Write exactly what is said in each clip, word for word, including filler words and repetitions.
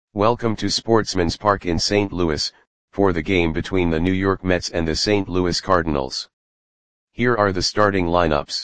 Welcome to Sportsman's Park in Saint Louis, for the game between the New York Mets and the Saint Louis Cardinals. Here are the starting lineups.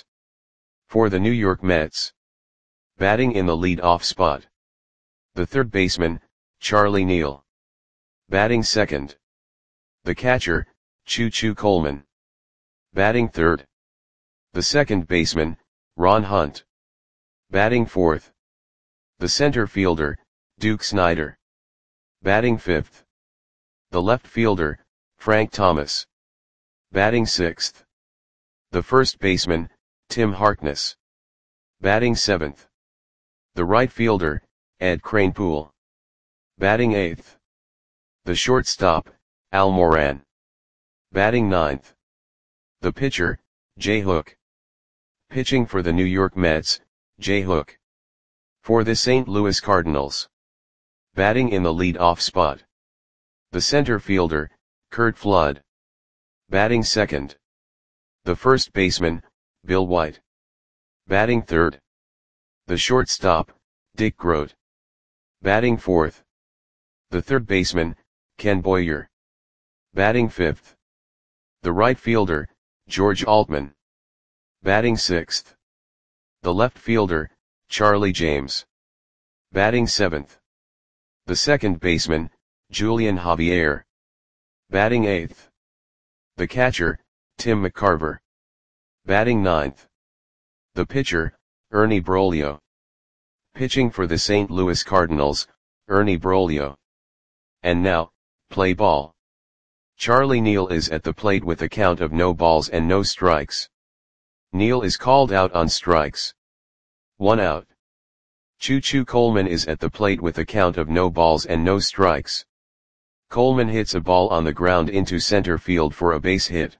For the New York Mets. Batting in the lead-off spot. The third baseman, Charlie Neal. Batting second. The catcher, Choo Choo Coleman. Batting third. The second baseman, Ron Hunt. Batting fourth. The center fielder, Duke Snider. Batting fifth. The left fielder, Frank Thomas. Batting sixth. The first baseman, Tim Harkness. Batting seventh. The right fielder, Ed Kranepool. Batting eighth. The shortstop, Al Moran. Batting ninth. The pitcher, Jay Hook. Pitching for the New York Mets, Jay Hook. For the Saint Louis Cardinals. Batting in the lead-off spot. The center fielder, Curt Flood. Batting second. The first baseman, Bill White. Batting third. The shortstop, Dick Groat. Batting fourth. The third baseman, Ken Boyer. Batting fifth. The right fielder, George Altman. Batting sixth. The left fielder, Charlie James. Batting seventh. The second baseman, Julian Javier. Batting eighth. The catcher, Tim McCarver. Batting ninth. The pitcher, Ernie Broglio. Pitching for the Saint Louis Cardinals, Ernie Broglio. And now, play ball. Charlie Neal is at the plate with a count of no balls and no strikes. Neal is called out on strikes. One out. Choo Choo Coleman is at the plate with a count of no balls and no strikes. Coleman hits a ball on the ground into center field for a base hit.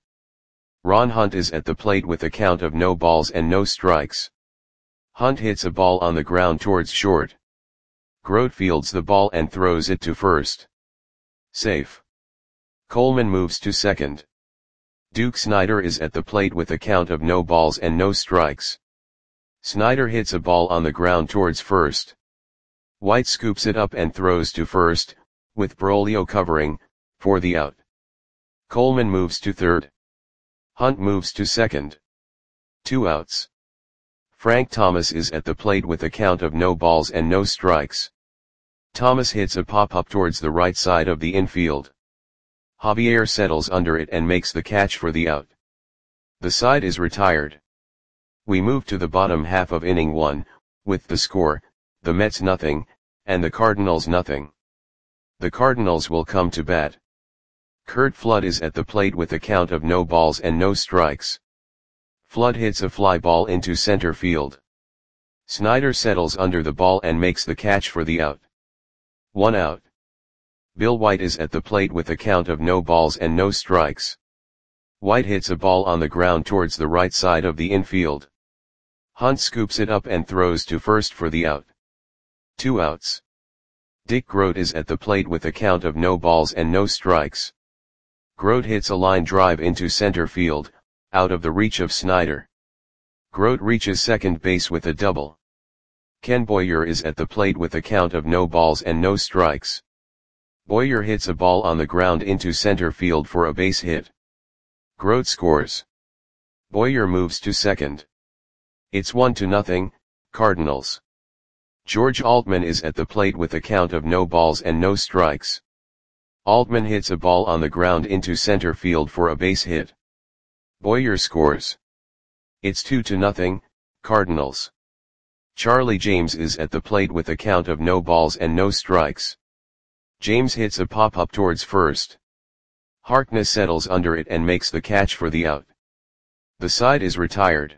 Ron Hunt is at the plate with a count of no balls and no strikes. Hunt hits a ball on the ground towards short. Groat fields the ball and throws it to first. Safe. Coleman moves to second. Duke Snider is at the plate with a count of no balls and no strikes. Snider hits a ball on the ground towards first. White scoops it up and throws to first, with Broglio covering, for the out. Coleman moves to third. Hunt moves to second. Two outs. Frank Thomas is at the plate with a count of no balls and no strikes. Thomas hits a pop-up towards the right side of the infield. Javier settles under it and makes the catch for the out. The side is retired. We move to the bottom half of inning one, with the score, the Mets nothing, and the Cardinals nothing. The Cardinals will come to bat. Curt Flood is at the plate with a count of no balls and no strikes. Flood hits a fly ball into center field. Snider settles under the ball and makes the catch for the out. One out. Bill White is at the plate with a count of no balls and no strikes. White hits a ball on the ground towards the right side of the infield. Hunt scoops it up and throws to first for the out. Two outs. Dick Groat is at the plate with a count of no balls and no strikes. Groat hits a line drive into center field, out of the reach of Snider. Groat reaches second base with a double. Ken Boyer is at the plate with a count of no balls and no strikes. Boyer hits a ball on the ground into center field for a base hit. Groat scores. Boyer moves to second. It's one to nothing, Cardinals. George Altman is at the plate with a count of no balls and no strikes. Altman hits a ball on the ground into center field for a base hit. Boyer scores. It's two to nothing, Cardinals. Charlie James is at the plate with a count of no balls and no strikes. James hits a pop-up towards first. Harkness settles under it and makes the catch for the out. The side is retired.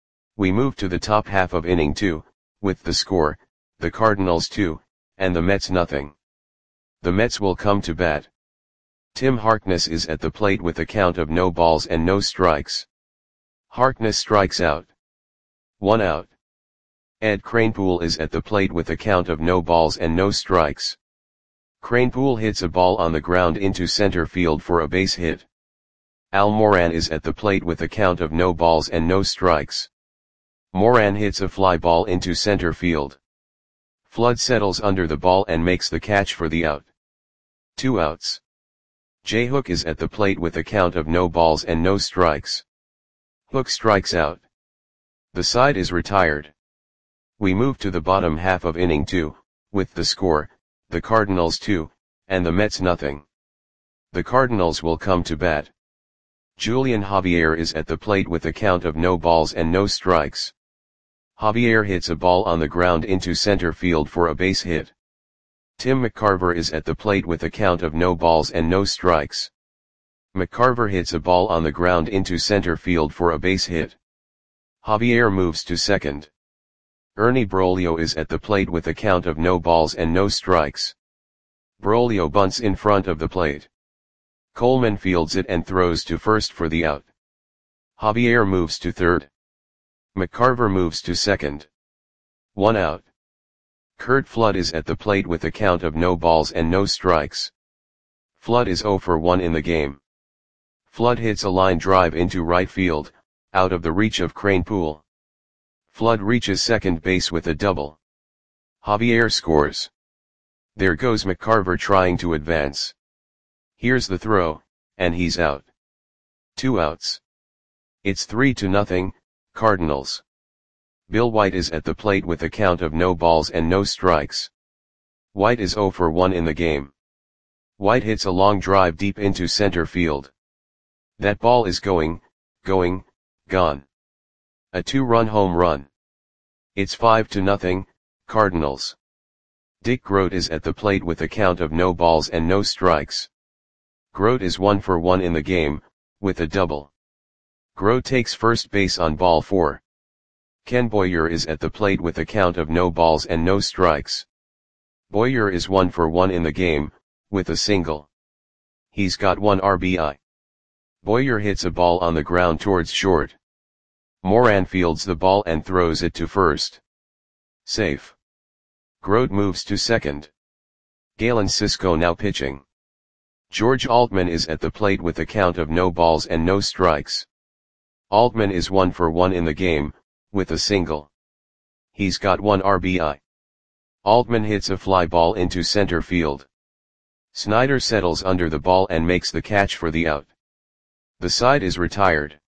We move to the top half of inning two, with the score, the Cardinals two, and the Mets nothing. The Mets will come to bat. Tim Harkness is at the plate with a count of no balls and no strikes. Harkness strikes out. One out. Ed Kranepool is at the plate with a count of no balls and no strikes. Kranepool hits a ball on the ground into center field for a base hit. Al Moran is at the plate with a count of no balls and no strikes. Moran hits a fly ball into center field. Flood settles under the ball and makes the catch for the out. Two outs. J. Hook is at the plate with a count of no balls and no strikes. Hook strikes out. The side is retired. We move to the bottom half of inning two, with the score, the Cardinals two, and the Mets nothing. The Cardinals will come to bat. Julian Javier is at the plate with a count of no balls and no strikes. Javier hits a ball on the ground into center field for a base hit. Tim McCarver is at the plate with a count of no balls and no strikes. McCarver hits a ball on the ground into center field for a base hit. Javier moves to second. Ernie Broglio is at the plate with a count of no balls and no strikes. Broglio bunts in front of the plate. Coleman fields it and throws to first for the out. Javier moves to third. McCarver moves to second. One out. Curt Flood is at the plate with a count of no balls and no strikes. Flood is oh for one in the game. Flood hits a line drive into right field, out of the reach of Kranepool. Flood reaches second base with a double. Javier scores. There goes McCarver trying to advance. Here's the throw, and he's out. Two outs. It's three to nothing, Cardinals. Bill White is at the plate with a count of no balls and no strikes. White is oh for one in the game. White hits a long drive deep into center field. That ball is going, going, gone. A two-run home run. It's five to nothing, Cardinals. Dick Groat is at the plate with a count of no balls and no strikes. Groat is one for one in the game, with a double. Groat takes first base on ball four. Ken Boyer is at the plate with a count of no balls and no strikes. Boyer is one for one in the game, with a single. He's got one R B I. Boyer hits a ball on the ground towards short. Moran fields the ball and throws it to first. Safe. Groat moves to second. Galen Cisco now pitching. George Altman is at the plate with a count of no balls and no strikes. Altman is one for one in the game, with a single. He's got one R B I. Altman hits a fly ball into center field. Snyder settles under the ball and makes the catch for the out. The side is retired.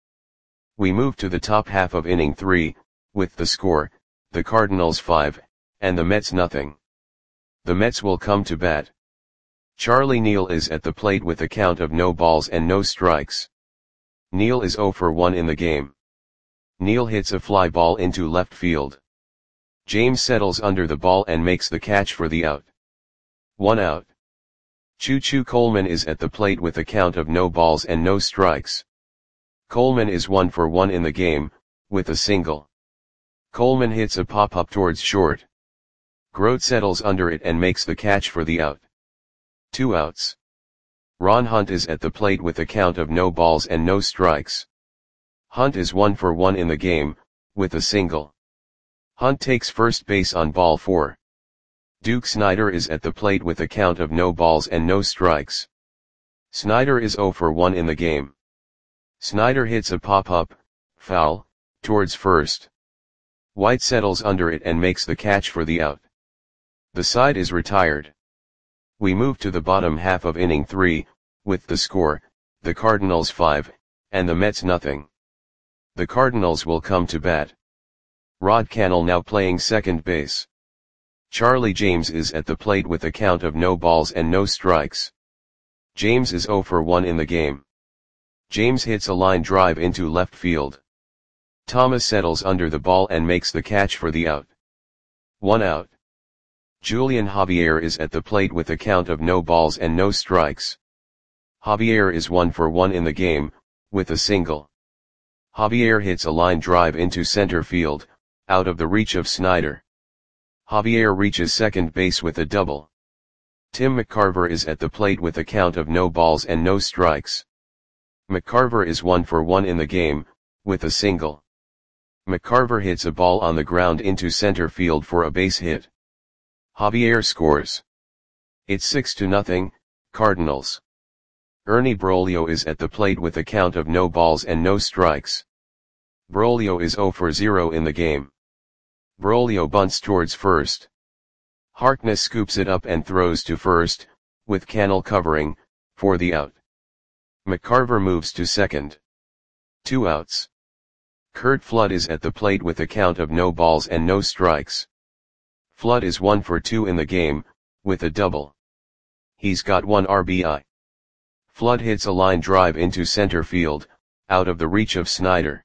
We move to the top half of inning three, with the score, the Cardinals five, and the Mets nothing. The Mets will come to bat. Charlie Neal is at the plate with a count of no balls and no strikes. Neal is oh for one in the game. Neal hits a fly ball into left field. James settles under the ball and makes the catch for the out. One out. Choo Choo Coleman is at the plate with a count of no balls and no strikes. Coleman is one for one in the game, with a single. Coleman hits a pop-up towards short. Groat settles under it and makes the catch for the out. Two outs. Ron Hunt is at the plate with a count of no balls and no strikes. Hunt is one for one in the game, with a single. Hunt takes first base on ball four. Duke Snider is at the plate with a count of no balls and no strikes. Snider is oh for one in the game. Snider hits a pop-up, foul, towards first. White settles under it and makes the catch for the out. The side is retired. We move to the bottom half of inning three, with the score, the Cardinals five, and the Mets nothing. The Cardinals will come to bat. Rod Cannell now playing second base. Charlie James is at the plate with a count of no balls and no strikes. James is oh for one in the game. James hits a line drive into left field. Thomas settles under the ball and makes the catch for the out. One out. Julian Javier is at the plate with a count of no balls and no strikes. Javier is one for one in the game, with a single. Javier hits a line drive into center field, out of the reach of Snyder. Javier reaches second base with a double. Tim McCarver is at the plate with a count of no balls and no strikes. McCarver is one for one in the game, with a single. McCarver hits a ball on the ground into center field for a base hit. Javier scores. It's six to nothing, Cardinals. Ernie Broglio is at the plate with a count of no balls and no strikes. Broglio is oh for zero in the game. Broglio bunts towards first. Harkness scoops it up and throws to first, with Cannell covering, for the out. McCarver moves to second. Two outs. Curt Flood is at the plate with a count of no balls and no strikes. Flood is one for two in the game, with a double. He's got one R B I. Flood hits a line drive into center field, out of the reach of Snyder.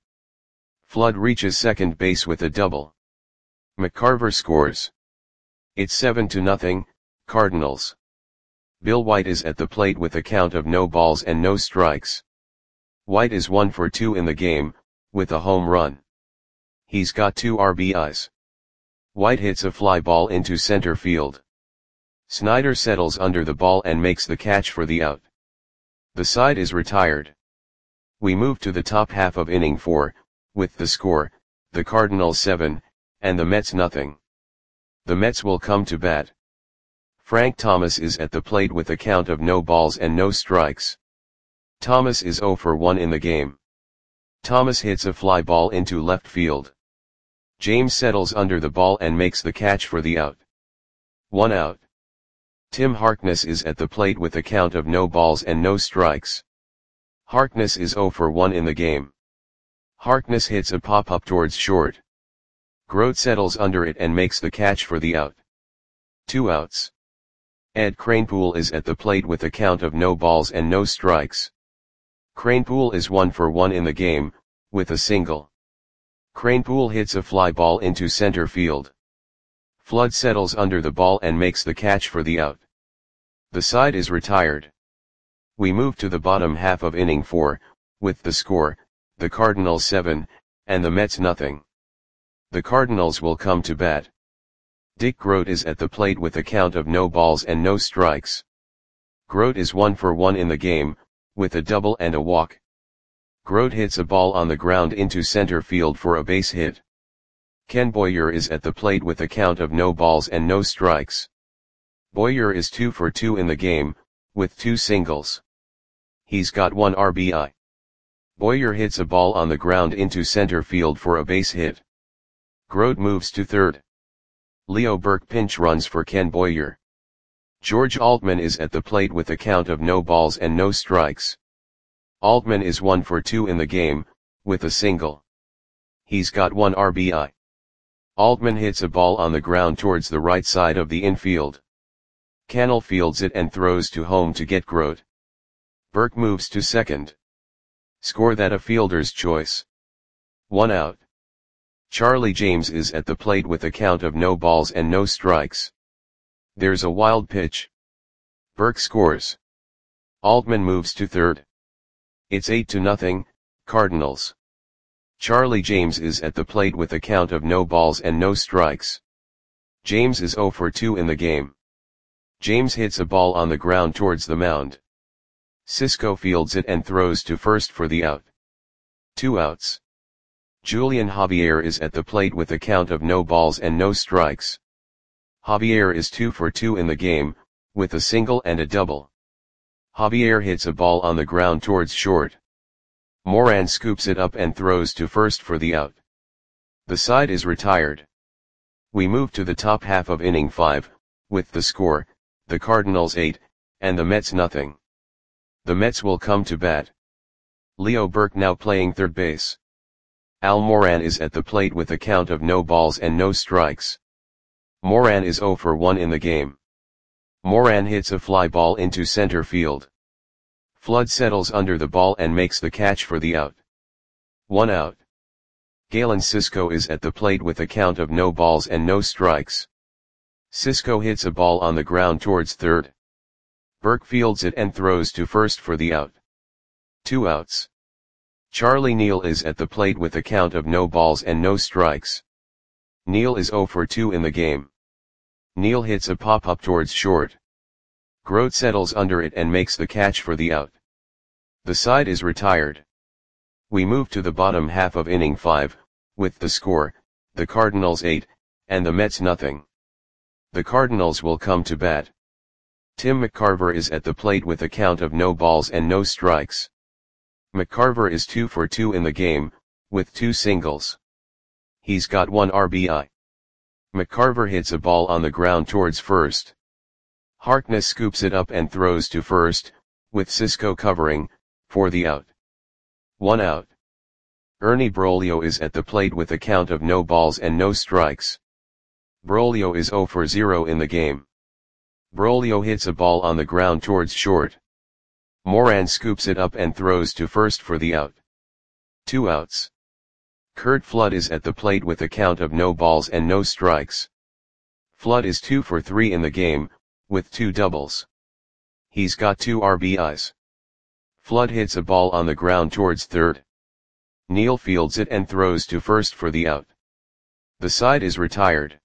Flood reaches second base with a double. McCarver scores. It's seven to nothing, Cardinals. Bill White is at the plate with a count of no balls and no strikes. White is one for two in the game, with a home run. He's got two R B Is. White hits a fly ball into center field. Snyder settles under the ball and makes the catch for the out. The side is retired. We move to the top half of inning four, with the score, the Cardinals seven, and the Mets nothing. The Mets will come to bat. Frank Thomas is at the plate with a count of no balls and no strikes. Thomas is zero for one in the game. Thomas hits a fly ball into left field. James settles under the ball and makes the catch for the out. One out. Tim Harkness is at the plate with a count of no balls and no strikes. Harkness is zero for one in the game. Harkness hits a pop-up towards short. Grote settles under it and makes the catch for the out. Two outs. Ed Kranepool is at the plate with a count of no balls and no strikes. Kranepool is one for one in the game, with a single. Kranepool hits a fly ball into center field. Flood settles under the ball and makes the catch for the out. The side is retired. We move to the bottom half of inning four, with the score, the Cardinals seven, and the Mets nothing. The Cardinals will come to bat. Dick Grote is at the plate with a count of no balls and no strikes. Grote is one for one in the game, with a double and a walk. Grote hits a ball on the ground into center field for a base hit. Ken Boyer is at the plate with a count of no balls and no strikes. Boyer is two for two in the game, with two singles. He's got one R B I. Boyer hits a ball on the ground into center field for a base hit. Grote moves to third. Leo Burke pinch runs for Ken Boyer. George Altman is at the plate with a count of no balls and no strikes. Altman is one for two in the game, with a single. He's got one R B I. Altman hits a ball on the ground towards the right side of the infield. Cannell fields it and throws to home to get Grote. Burke moves to second. Score that a fielder's choice. One out. Charlie James is at the plate with a count of no balls and no strikes. There's a wild pitch. Burke scores. Altman moves to third. It's eight to nothing, Cardinals. Charlie James is at the plate with a count of no balls and no strikes. James is zero for two in the game. James hits a ball on the ground towards the mound. Cisco fields it and throws to first for the out. Two outs. Julian Javier is at the plate with a count of no balls and no strikes. Javier is two for two in the game, with a single and a double. Javier hits a ball on the ground towards short. Moran scoops it up and throws to first for the out. The side is retired. We move to the top half of inning five, with the score, the Cardinals eight, and the Mets nothing. The Mets will come to bat. Leo Burke now playing third base. Al Moran is at the plate with a count of no balls and no strikes. Moran is zero for one in the game. Moran hits a fly ball into center field. Flood settles under the ball and makes the catch for the out. One out. Galen Cisco is at the plate with a count of no balls and no strikes. Cisco hits a ball on the ground towards third. Burke fields it and throws to first for the out. Two outs. Charlie Neal is at the plate with a count of no balls and no strikes. Neal is zero for two in the game. Neal hits a pop-up towards short. Grote settles under it and makes the catch for the out. The side is retired. We move to the bottom half of inning five, with the score, the Cardinals eight, and the Mets nothing. The Cardinals will come to bat. Tim McCarver is at the plate with a count of no balls and no strikes. McCarver is two for two in the game, with two singles. He's got one R B I. McCarver hits a ball on the ground towards first. Harkness scoops it up and throws to first, with Cisco covering, for the out. One out. Ernie Broglio is at the plate with a count of no balls and no strikes. Broglio is zero for zero in the game. Broglio hits a ball on the ground towards short. Moran scoops it up and throws to first for the out. Two outs. Curt Flood is at the plate with a count of no balls and no strikes. Flood is two for three in the game, with two doubles. He's got two R B Is. Flood hits a ball on the ground towards third. Neal fields it and throws to first for the out. The side is retired.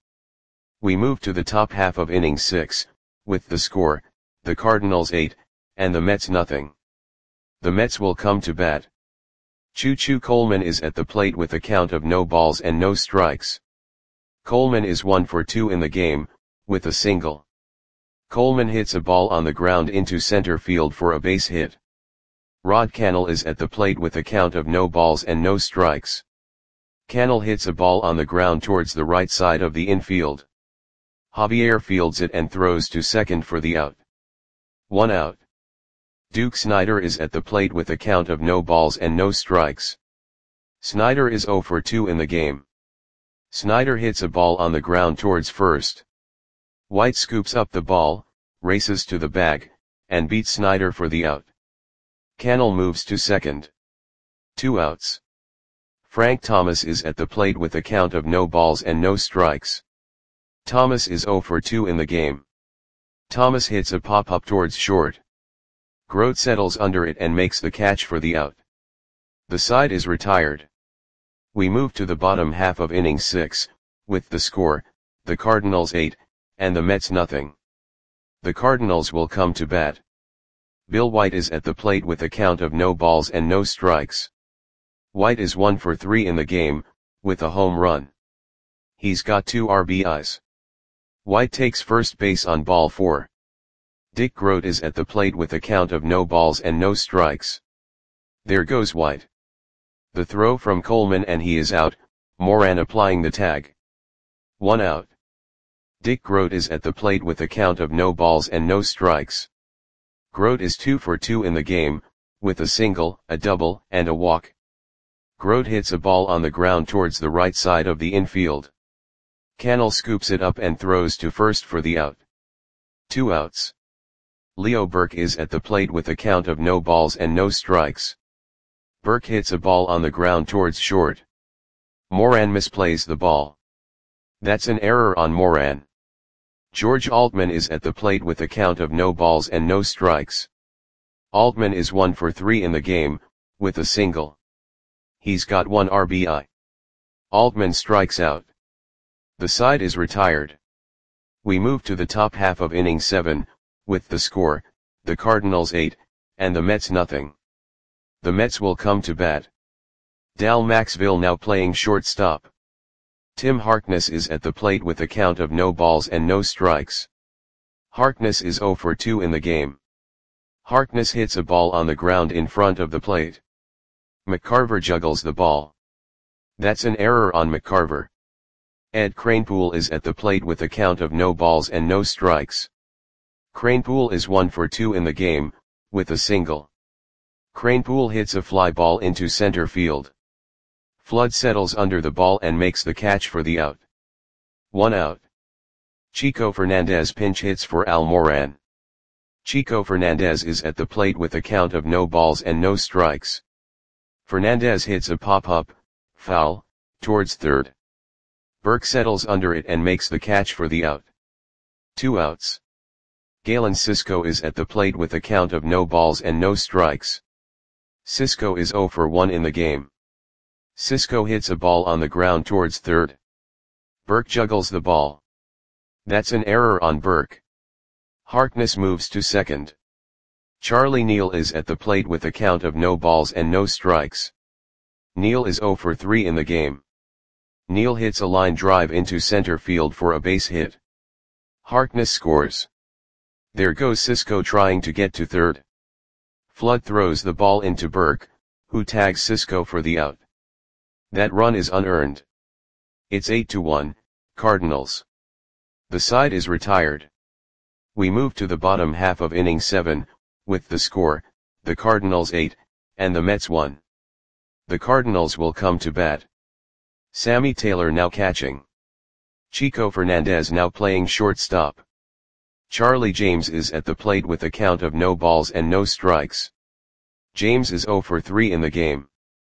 We move to the top half of inning six, with the score, the Cardinals eight, and the Mets nothing. The Mets will come to bat. Choo Choo Coleman is at the plate with a count of no balls and no strikes. Coleman is one for two in the game, with a single. Coleman hits a ball on the ground into center field for a base hit. Rod Cannell is at the plate with a count of no balls and no strikes. Cannell hits a ball on the ground towards the right side of the infield. Javier fields it and throws to second for the out. One out. Duke Snider is at the plate with a count of no balls and no strikes. Snider is zero for two in the game. Snider hits a ball on the ground towards first. White scoops up the ball, races to the bag, and beats Snider for the out. Cannell moves to second. Two outs. Frank Thomas is at the plate with a count of no balls and no strikes. Thomas is zero for two in the game. Thomas hits a pop-up towards short. Grote settles under it and makes the catch for the out. The side is retired. We move to the bottom half of inning six, with the score, the Cardinals eight, and the Mets nothing. The Cardinals will come to bat. Bill White is at the plate with a count of no balls and no strikes. White is one for three in the game, with a home run. He's got two R B Is. White takes first base on ball four. Dick Grote is at the plate with a count of no balls and no strikes. There goes White. The throw from Coleman and he is out, Moran applying the tag. One out. Dick Grote is at the plate with a count of no balls and no strikes. Grote is two for two in the game, with a single, a double, and a walk. Grote hits a ball on the ground towards the right side of the infield. Cannell scoops it up and throws to first for the out. Two outs. Leo Burke is at the plate with a count of no balls and no strikes. Burke hits a ball on the ground towards short. Moran misplays the ball. That's an error on Moran. George Altman is at the plate with a count of no balls and no strikes. Altman is one for three in the game, with a single. He's got one R B I. Altman strikes out. The side is retired. We move to the top half of inning seven, with the score, the Cardinals eight, and the Mets nothing. The Mets will come to bat. Dal Maxville now playing shortstop. Tim Harkness is at the plate with a count of no balls and no strikes. Harkness is zero for two in the game. Harkness hits a ball on the ground in front of the plate. McCarver juggles the ball. That's an error on McCarver. Ed Kranepool is at the plate with a count of no balls and no strikes. Kranepool is one for two in the game, with a single. Kranepool hits a fly ball into center field. Flood settles under the ball and makes the catch for the out. One out. Chico Fernandez pinch hits for Al Moran. Chico Fernandez is at the plate with a count of no balls and no strikes. Fernandez hits a pop-up, foul, towards third. Burke settles under it and makes the catch for the out. Two outs. Galen Cisco is at the plate with a count of no balls and no strikes. Cisco is zero for one in the game. Cisco hits a ball on the ground towards third. Burke juggles the ball. That's an error on Burke. Harkness moves to second. Charlie Neal is at the plate with a count of no balls and no strikes. Neal is zero for three in the game. Neal hits a line drive into center field for a base hit. Harkness scores. There goes Cisco trying to get to third. Flood throws the ball into Burke, who tags Cisco for the out. That run is unearned. It's eight to one, Cardinals. The side is retired. We move to the bottom half of inning seven, with the score, the Cardinals eight, and the Mets one. The Cardinals will come to bat. Sammy Taylor now catching. Chico Fernandez now playing shortstop. Charlie James is at the plate with a count of no balls and no strikes. James is zero for three in the game.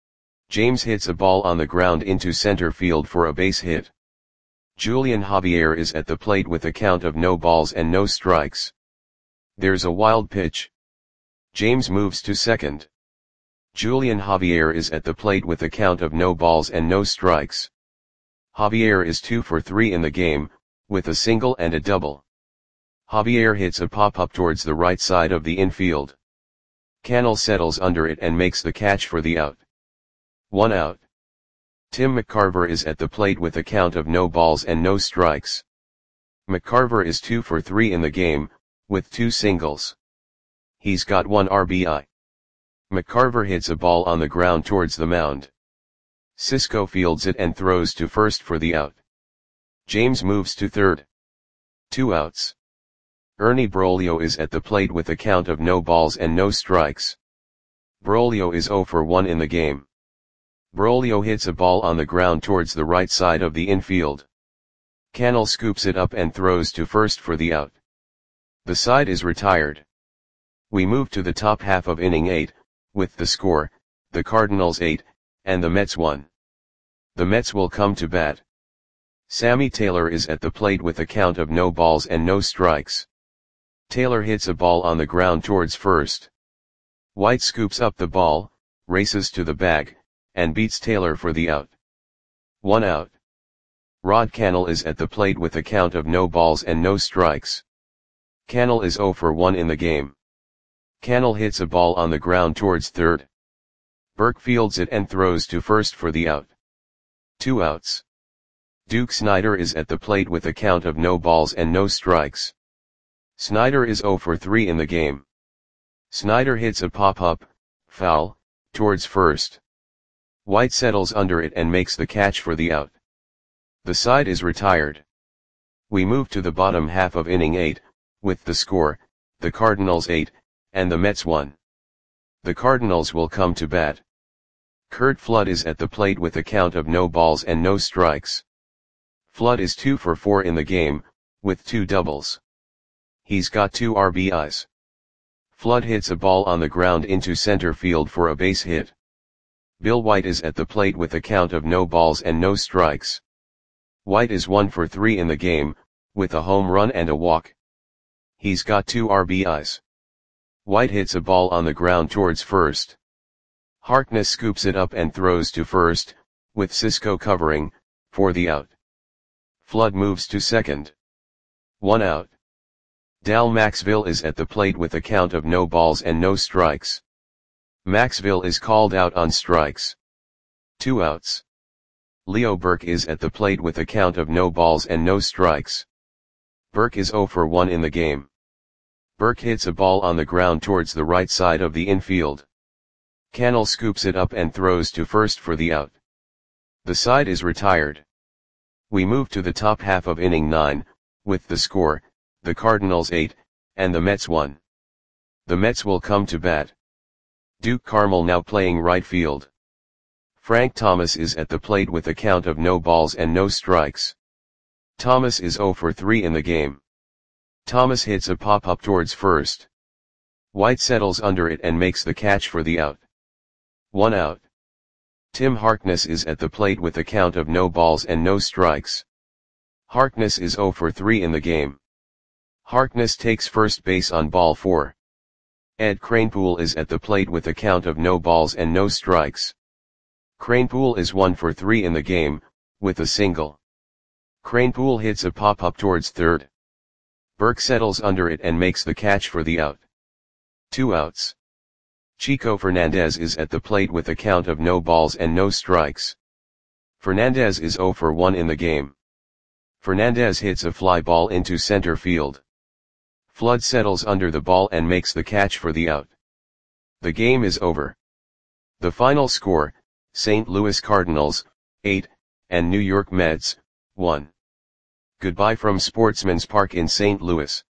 James hits a ball on the ground into center field for a base hit. Julian Javier is at the plate with a count of no balls and no strikes. There's a wild pitch. James moves to second. Julian Javier is at the plate with a count of no balls and no strikes. Javier is two for three in the game, with a single and a double. Javier hits a pop-up towards the right side of the infield. Cannell settles under it and makes the catch for the out. One out. Tim McCarver is at the plate with a count of no balls and no strikes. McCarver is two for three in the game, with two singles. He's got one R B I. McCarver hits a ball on the ground towards the mound. Cisco fields it and throws to first for the out. James moves to third. Two outs. Ernie Broglio is at the plate with a count of no balls and no strikes. Broglio is zero for one in the game. Broglio hits a ball on the ground towards the right side of the infield. Cannell scoops it up and throws to first for the out. The side is retired. We move to the top half of inning eight, with the score, the Cardinals eight, and the Mets one. The Mets will come to bat. Sammy Taylor is at the plate with a count of no balls and no strikes. Taylor hits a ball on the ground towards first. White scoops up the ball, races to the bag, and beats Taylor for the out. One out. Rod Cannell is at the plate with a count of no balls and no strikes. Cannell is zero for one in the game. Cannell hits a ball on the ground towards third. Burke fields it and throws to first for the out. Two outs. Duke Snider is at the plate with a count of no balls and no strikes. Snider is zero for three in the game. Snider hits a pop-up, foul, towards first. White settles under it and makes the catch for the out. The side is retired. We move to the bottom half of inning eight, with the score, the Cardinals eight, and the Mets one. The Cardinals will come to bat. Curt Flood is at the plate with a count of no balls and no strikes. Flood is two for four in the game, with two doubles. He's got two R B Is. Flood hits a ball on the ground into center field for a base hit. Bill White is at the plate with a count of no balls and no strikes. White is one for three in the game, with a home run and a walk. He's got two R B Is. White hits a ball on the ground towards first. Harkness scoops it up and throws to first, with Cisco covering, for the out. Flood moves to second. One out. Dal Maxville is at the plate with a count of no balls and no strikes. Maxville is called out on strikes. Two outs. Leo Burke is at the plate with a count of no balls and no strikes. Burke is zero for one in the game. Burke hits a ball on the ground towards the right side of the infield. Cannell scoops it up and throws to first for the out. The side is retired. We move to the top half of inning nine, with the score, the Cardinals eight, and the Mets one. The Mets will come to bat. Duke Carmel now playing right field. Frank Thomas is at the plate with a count of no balls and no strikes. Thomas is zero for three in the game. Thomas hits a pop-up towards first. White settles under it and makes the catch for the out. One out. Tim Harkness is at the plate with a count of no balls and no strikes. Harkness is zero for three in the game. Harkness takes first base on ball four. Ed Kranepool is at the plate with a count of no balls and no strikes. Kranepool is one for three in the game, with a single. Kranepool hits a pop-up towards third. Burke settles under it and makes the catch for the out. Two outs. Chico Fernandez is at the plate with a count of no balls and no strikes. Fernandez is zero for one in the game. Fernandez hits a fly ball into center field. Flood settles under the ball and makes the catch for the out. The game is over. The final score, Saint Louis Cardinals, eight, and New York Mets, one. Goodbye from Sportsman's Park in Saint Louis.